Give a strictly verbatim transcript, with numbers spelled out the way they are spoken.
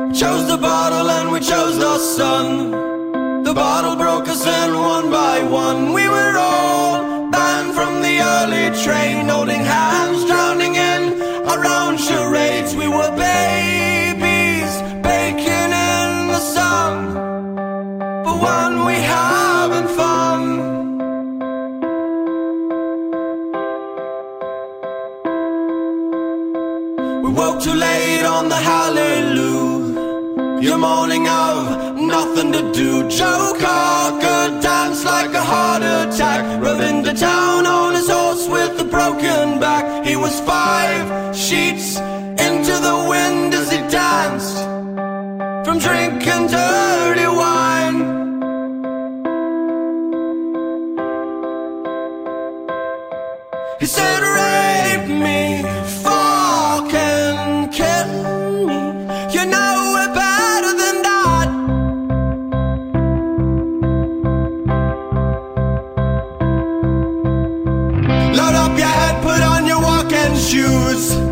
Chose the bottle and we chose the sun. The bottle broke us in one by one. We were all banned from the early train, holding hands, drowning in our own charades. We were babies, baking in the sun, but when we having fun. We woke too late on the hallelujah. Your morning of nothing to do. Joe Cocker danced like a heart attack, rode into town on his horse with a broken back. He was five sheets into the wind as he danced, from drinking dirty wine. He said, rape me, fucking kill me. You know we're better than that. Load up your head, put on your walking shoes.